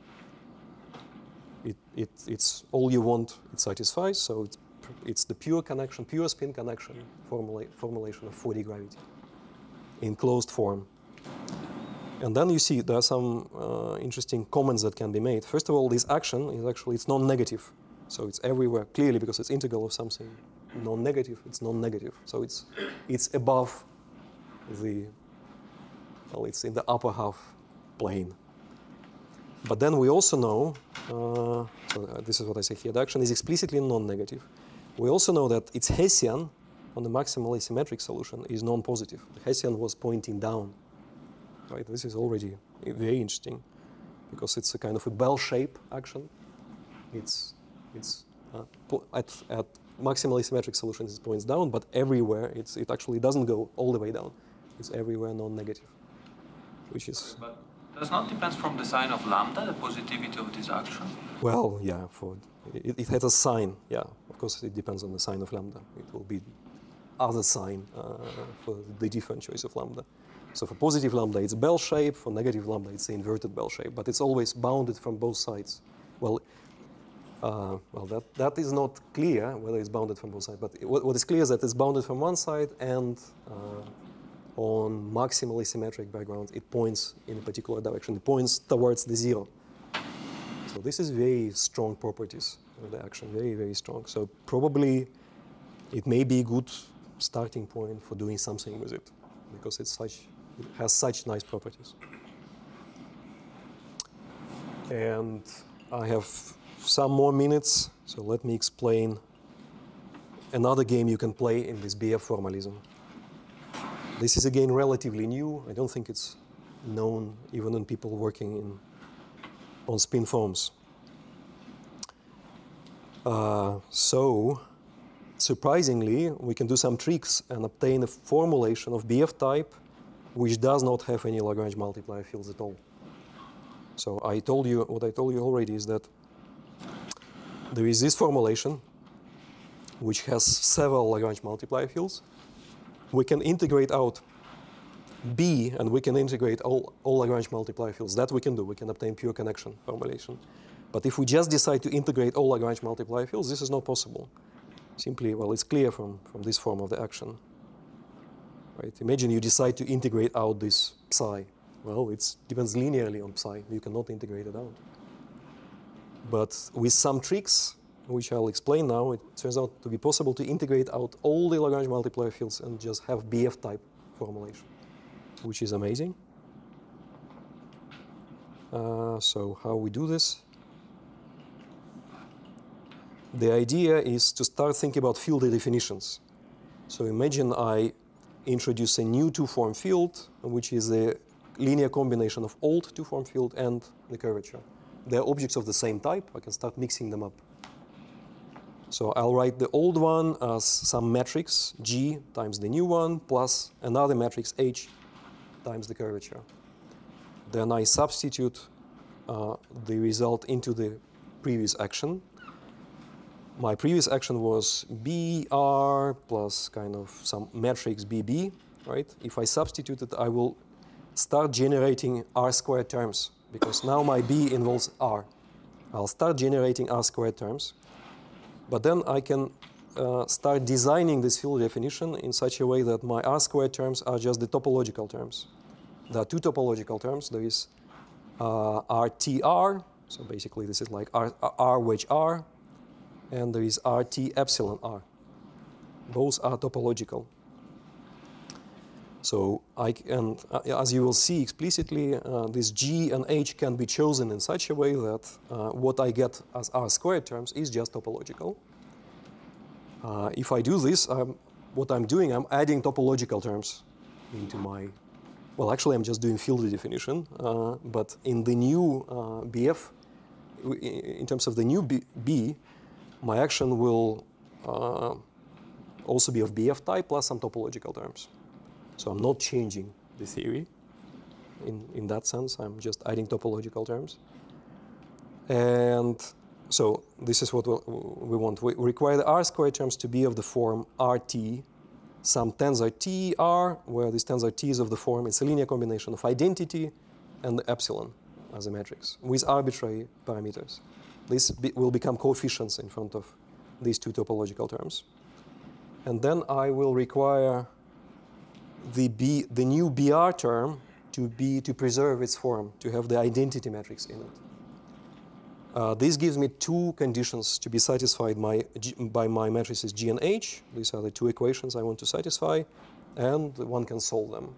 A: It, it, it's all you want, it satisfies, so it's, it's the pure connection, pure spin connection formula, formulation of four D gravity in closed form. And then you see there are some uh, interesting comments that can be made. First of all, this action is actually, it's non-negative. So it's everywhere, clearly because it's integral of something non-negative, it's non-negative. So it's, it's above the, well, it's in the upper half plane. But then we also know, uh, so this is what I say here, the action is explicitly non-negative. We also know that its Hessian on the maximally symmetric solution is non-positive. The Hessian was pointing down. Right? This is already very interesting because it's a kind of a bell-shape action. It's, it's uh, at, at maximally symmetric solutions it points down, but everywhere it's, it actually doesn't go all the way down. It's everywhere non-negative, which is...
H: But does not depend from the sign of lambda, the positivity of this action?
A: Well, yeah, for it, it has a sign. Yeah, of course it depends on the sign of lambda. It will be other sign uh, for the different choice of lambda. So for positive lambda, it's bell shape. For negative lambda, it's the inverted bell shape. But it's always bounded from both sides. Well, uh, well, that that is not clear whether it's bounded from both sides. But what, what is clear is that it's bounded from one side, and uh, on maximally symmetric background, it points in a particular direction. It points towards the zero. So this is very strong properties of the action. Very, very strong. So probably it may be a good starting point for doing something with it, because it's such. It has such nice properties. And I have some more minutes, so let me explain another game you can play in this B F formalism. This is again relatively new. I don't think it's known even in people working in, on spin forms. Uh, so, surprisingly, we can do some tricks and obtain a formulation of B F type which does not have any Lagrange multiplier fields at all. So I told you, what I told you already is that there is this formulation which has several Lagrange multiplier fields. We can integrate out B and we can integrate all, all Lagrange multiplier fields. That we can do. We can obtain pure connection formulation. But if we just decide to integrate all Lagrange multiplier fields, this is not possible. Simply, well, it's clear from, from this form of the action. Right? Imagine you decide to integrate out this psi. Well, it depends linearly on psi. You cannot integrate it out. But with some tricks, which I'll explain now, it turns out to be possible to integrate out all the Lagrange multiplier fields and just have B F type formulation, which is amazing. Uh, so how we do this? The idea is to start thinking about field definitions. So imagine I introduce a new two-form field, which is a linear combination of old two-form field and the curvature. They're objects of the same type. I can start mixing them up. So I'll write the old one as some matrix G times the new one plus another matrix H times the curvature. Then I substitute uh, the result into the previous action. My previous action was B R plus kind of some matrix B B, right? If I substitute it, I will start generating R squared terms because now my B involves R. I'll start generating R squared terms. But then I can uh, start designing this field definition in such a way that my R squared terms are just the topological terms. There are two topological terms. There is uh, R T R, so basically this is like R, R wedge R, and there is R T epsilon R. Both are topological. So I can, uh, as you will see explicitly, uh, this G and H can be chosen in such a way that uh, what I get as R squared terms is just topological. Uh, if I do this, um, what I'm doing, I'm adding topological terms into my, well, actually I'm just doing field definition, uh, but in the new uh, B F, in terms of the new B, B my action will uh, also be of B F type plus some topological terms. So I'm not changing the theory in, in that sense. I'm just adding topological terms. And so this is what we want. We require the R squared terms to be of the form R T, some tensor T R, where this tensor T is of the form, it's a linear combination of identity and the epsilon as a matrix with arbitrary parameters. This be, will become coefficients in front of these two topological terms. And then I will require the B, the new B R term to be to preserve its form, to have the identity matrix in it. Uh, this gives me two conditions to be satisfied my, G, by my matrices G and H. These are the two equations I want to satisfy, and one can solve them.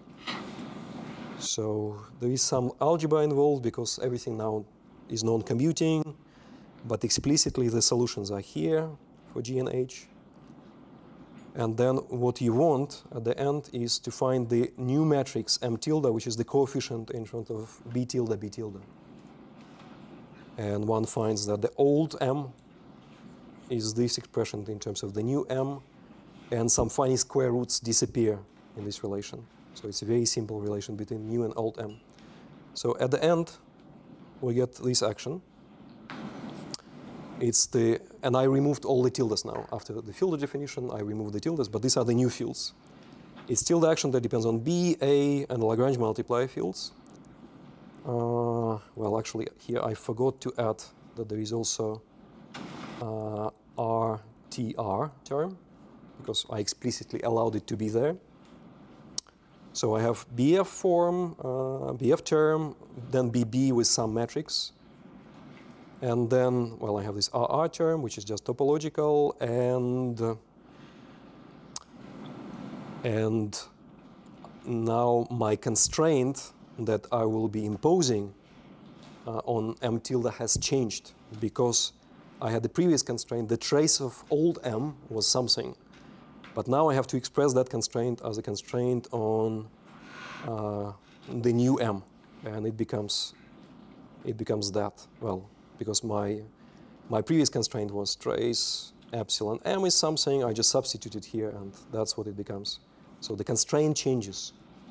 A: So there is some algebra involved because everything now is non-commuting, but explicitly the solutions are here for G and H. And then what you want at the end is to find the new matrix M tilde, which is the coefficient in front of B tilde, B tilde. And one finds that the old M is this expression in terms of the new M, and some funny square roots disappear in this relation. So it's a very simple relation between new and old M. So at the end, we get this action. It's the, and I removed all the tildes now. After the field definition, I removed the tildes, but these are the new fields. It's still the action that depends on B, A, and Lagrange multiplier fields. Uh, well, actually, here I forgot to add that there is also uh, R T R term, because I explicitly allowed it to be there. So I have B F form, uh, B F term, then B B with some matrix. And then, well, I have this R R term, which is just topological, and uh, and now my constraint that I will be imposing uh, on M tilde has changed because I had the previous constraint, the trace of old M was something. But now I have to express that constraint as a constraint on uh, the new M, and it becomes it becomes that. Well, because my my previous constraint was trace epsilon M is something, I just substituted here, and that's what it becomes. So the constraint changes.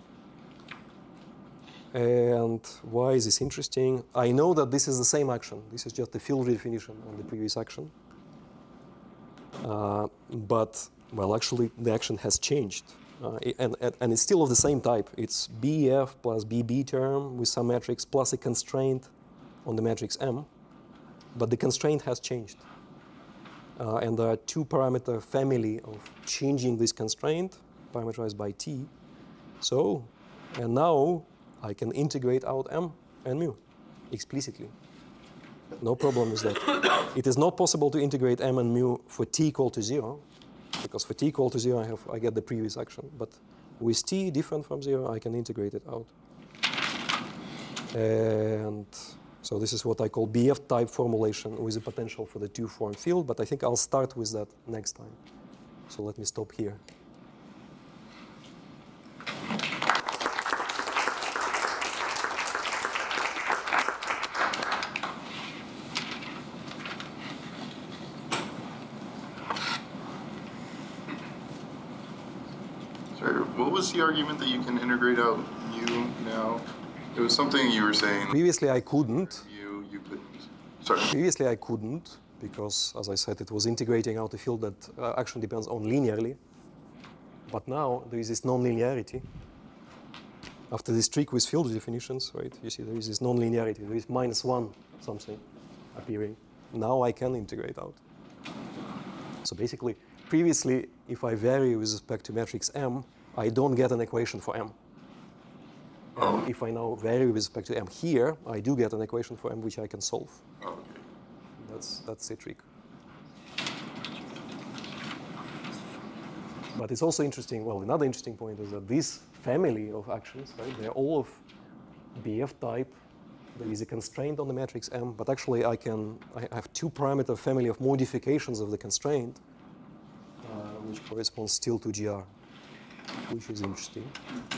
A: And why is this interesting? I know that this is the same action. This is just the field redefinition on the previous action. Uh, but, well, actually, the action has changed. Uh, and, and, and it's still of the same type. It's B F plus B B term with some matrix plus a constraint on the matrix M. But the constraint has changed. Uh, and there are two parameter family of changing this constraint, parameterized by T. So, and now I can integrate out M and mu explicitly. No problem with that. It is not possible to integrate M and mu for T equal to zero, because for T equal to zero, I, have, I get the previous action. But with T different from zero, I can integrate it out. And so this is what I call B F type formulation with a potential for the two-form field, but I think I'll start with that next time. So let me stop here.
C: What was the argument that you can integrate out mu now? It was something you were saying.
A: Previously, I couldn't.
C: You, you couldn't. Sorry.
A: Previously, I couldn't because, as I said, it was integrating out a field that uh, action depends on linearly. But now there is this non-linearity. After this trick with field definitions, right? You see, there is this non-linearity. There is minus one something appearing. Now I can integrate out. So basically, previously, if I vary with respect to matrix M, I don't get an equation for M.
C: Oh.
A: And if I now vary with respect to M here, I do get an equation for M which I can solve.
C: Oh, okay.
A: That's, that's the trick. But it's also interesting, well, another interesting point is that this family of actions, right, they're all of B F type. There is a constraint on the matrix M, but actually I can, I have two parameter family of modifications of the constraint, uh, which corresponds still to G R, which is interesting.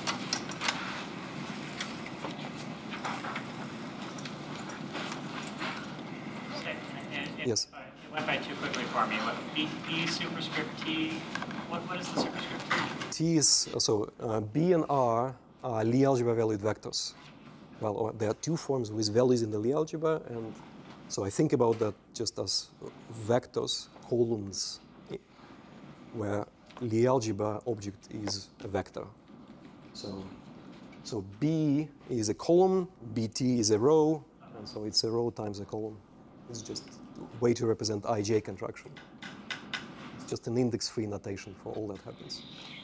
A: Yes.
D: All right, it went by too quickly for me. What, B, B superscript T, what, what is the superscript T?
A: T is, so uh, B and R are Lie algebra valued vectors. Well, or there are two forms with values in the Lie algebra, and so I think about that just as vectors, columns, where Lie algebra object is a vector. So, so B is a column, B T is a row, and so it's a row times a column. It's just a way to represent I J contraction. It's just an index-free notation for all that happens.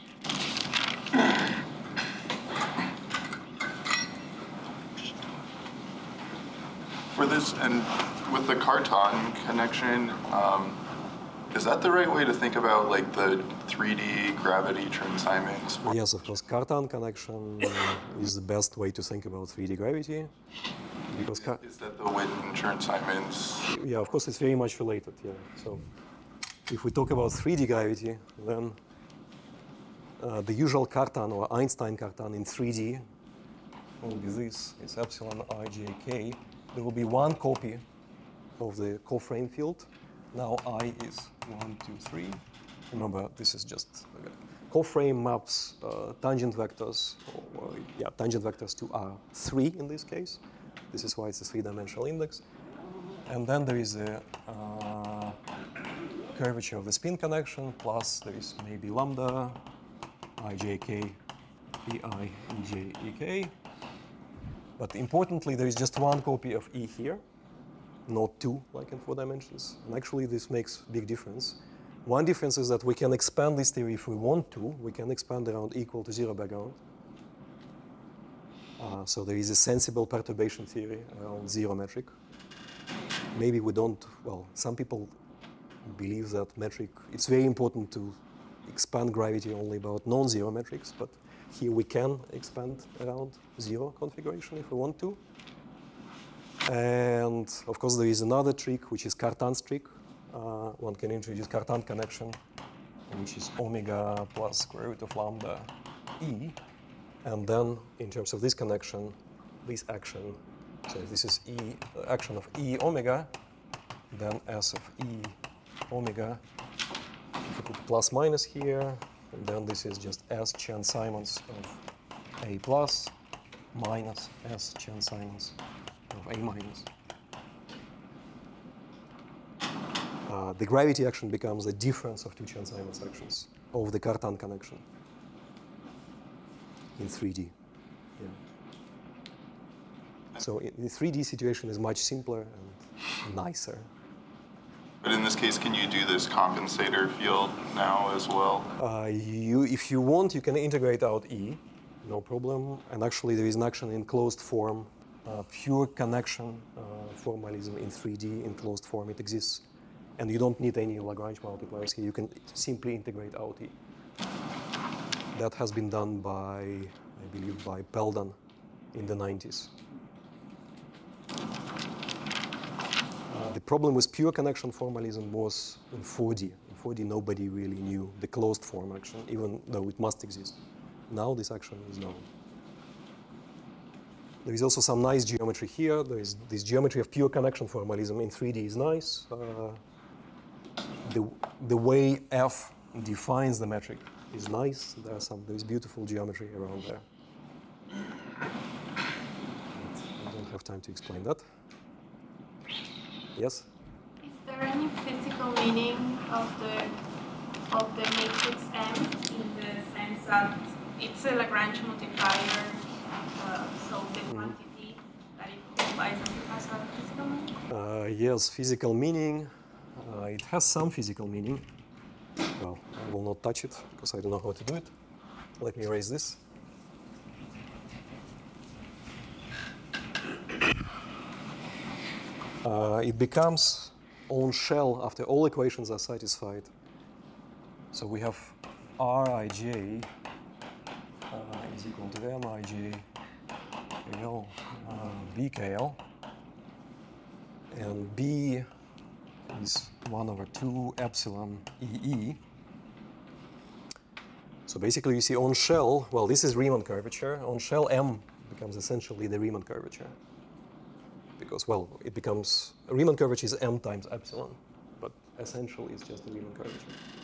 C: For this, and with the Cartan connection, um, is that the right way to think about like the three D gravity Chern-Simons?
A: Yes, of course, Cartan connection uh, is the best way to think about three D gravity. Because
C: Is, is that the Witten Chern-Simons?
A: yeah, of course, it's very much related. Yeah. So, if we talk about three D gravity, then uh, the usual Cartan or Einstein Cartan in three D will be this: it's epsilon I J K. There will be one copy of the coframe field. Now I is one, two, three. Remember, this is just okay. Coframe maps uh, tangent vectors, or, or yeah, tangent vectors to R three in this case. This is why it's a three-dimensional index. And then there is a uh, curvature of the spin connection, plus there is maybe lambda, ijk, ei, ej, ek. But importantly, there is just one copy of E here, not two, like in four dimensions. And actually, this makes a big difference. One difference is that we can expand this theory if we want to. We can expand around equal to zero background. Uh, so there is a sensible perturbation theory around zero metric. Maybe we don't, well, some people believe that metric, it's very important to expand gravity only about non-zero metrics, but here we can expand around zero configuration if we want to. And of course, there is another trick, which is Cartan's trick. Uh, one can introduce Cartan connection, which is omega plus square root of lambda e. And then, in terms of this connection, this action, so this is e uh, action of e omega, then s of e omega. If you put plus minus here, and then this is just s Chern-Simons of a plus minus s Chern-Simons of a minus. Uh, the gravity action becomes the difference of two Chern-Simons actions of the Cartan connection in three D. Yeah. So in the three D situation is much simpler and nicer.
C: But in this case, can you do this compensator field now as well?
A: Uh, you, if you want, you can integrate out E, no problem. And actually, there is an action in closed form, uh, pure connection uh, formalism in three D in closed form. It exists. And you don't need any Lagrange multipliers here. You can simply integrate out E. That has been done by, I believe, by Peldan in the nineties. Uh, the problem with pure connection formalism was in four D. In four D, nobody really knew the closed form action, even though it must exist. Now this action is known. There is also some nice geometry here. There is this geometry of pure connection formalism in three D is nice. Uh, the, the way F defines the metric is nice. There are some, there is beautiful geometry around there. I don't have time to explain that. Yes?
I: Is there any physical meaning of the of the matrix M in the sense that it's a Lagrange multiplier, uh, so the quantity that it multiplies has a physical meaning?
A: Uh, yes, physical meaning. Uh, it has some physical meaning. Well, I will not touch it because I don't know how to do it. Let me erase this. Uh, it becomes on shell after all equations are satisfied. So we have Rij uh, is equal to Mij Kl uh, Bkl, and B is one over two epsilon E. So basically, you see on shell. Well, this is Riemann curvature. On shell, M becomes essentially the Riemann curvature. Because, well, it becomes, Riemann curvature is M times epsilon, but essentially it's just a Riemann curvature.